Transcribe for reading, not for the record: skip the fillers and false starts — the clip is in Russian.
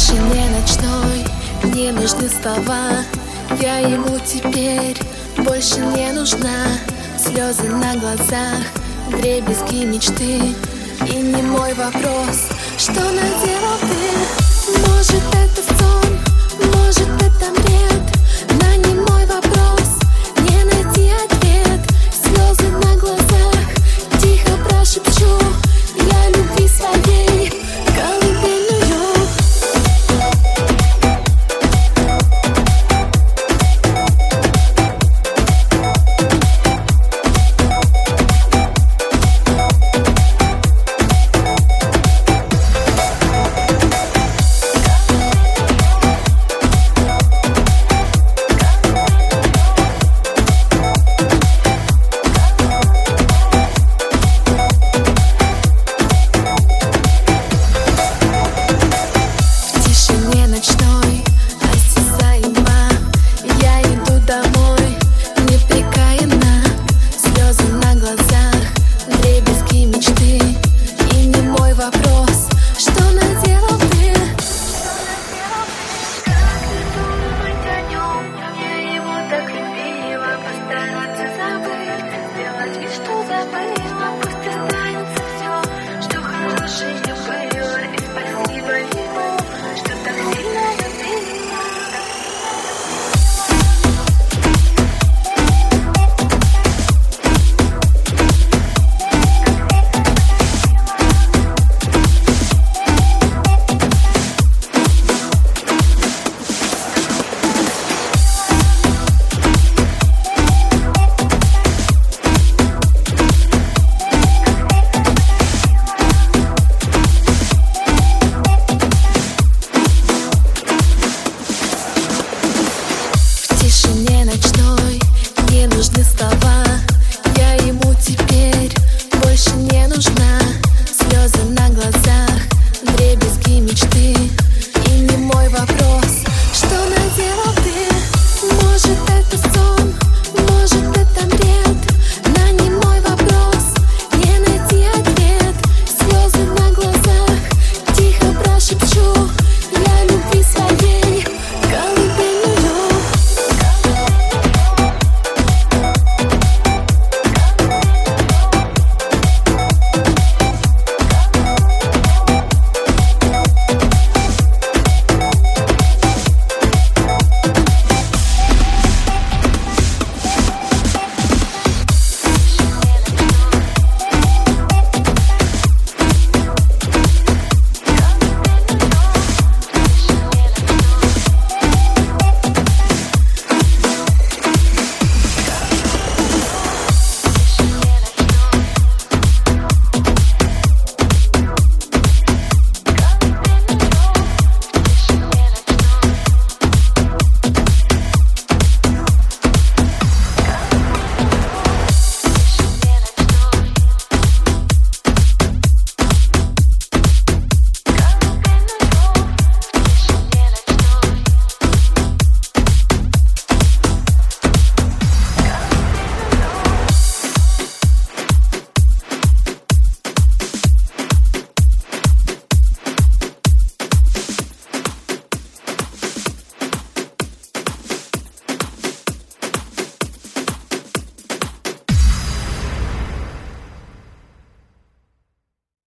тишине ночной не нужны слова. Я ему теперь больше не нужна. Слезы на глазах, вдребезги мечты. И не мой вопрос, что наделал ты. Может, это сон, может, это бред. На немой вопрос не найти ответ. Слезы на глазах, тихо прошепчу я любви своей колыбельную. В тишине ночной не нужны слова. Я ему теперь больше не нужна. Слезы на глазах, вдребезги мечты.